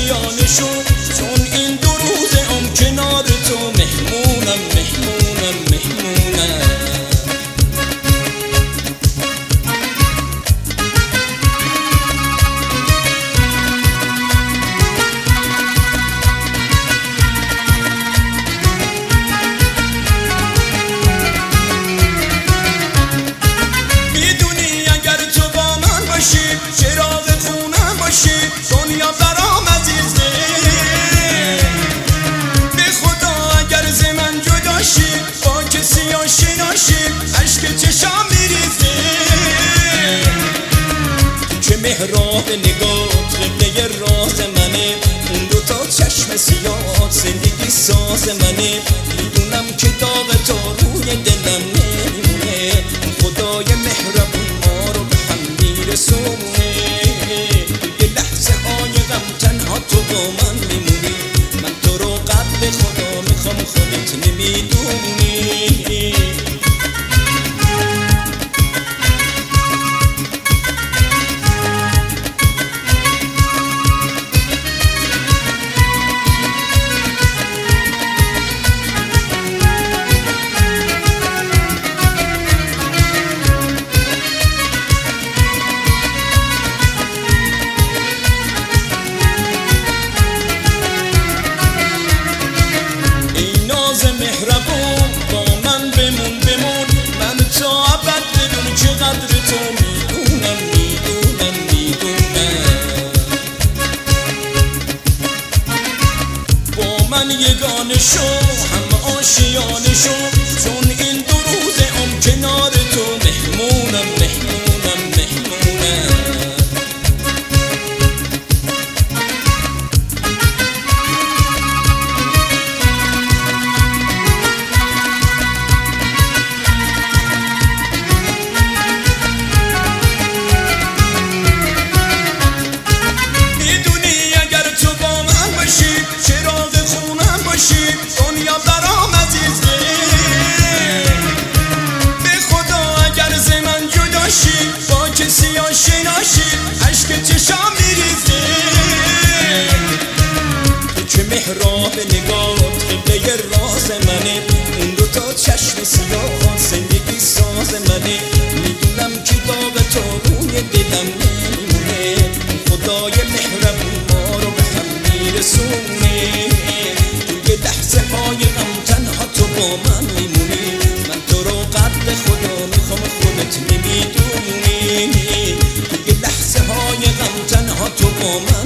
آشیانشون، چون این 2 روزم کنار تو مهمونم مهمونم مهمونم. میدونی اگر تو با من باشی، چراغ خونم باشی، دنیا برام عزیزه. به خدا اگر ز من جداشی، با کسی آشناشی، اشک چشام میریزه. که محراب نگاه قبله راز منه، اون 2 تا چشم سیاه زندگی ساز منه. میدونم که داغ تو روی دلم نمیمونه، خدای مهربون ما رو به هم میرسونه. توی لحظه های غم تنها تو با من میمونی، من تو رو قبل خدا میخوام، خودت نمیدونی. مهربون با من بمون بمون، من تا ابد بدون که قدر تو میدونم میدونم میدونم. با من یگانه شو هم آشیانه شو، چون این 2 روزم کنار تو مهمونم مهمونم مهمونم. چراغ خونم باشی، دنیا برام عزیزه. به خدا اگر ز من جداشی، با کسی آشناشی، اشک چشام میریزه. تو که محراب نگاهت قبله راز منه، اون 2 تا چشم سیاه زندگی ساز منه. میدونم که داغ تو روی دلم نمیمونه، خدای مهربون ما رو به هم میرسونه. توی لحظه های غم تنها تو با من میمونی، من تو رو قبل خدا میخوام، خودت نمیدونی. توی لحظه های غم تنها تو با من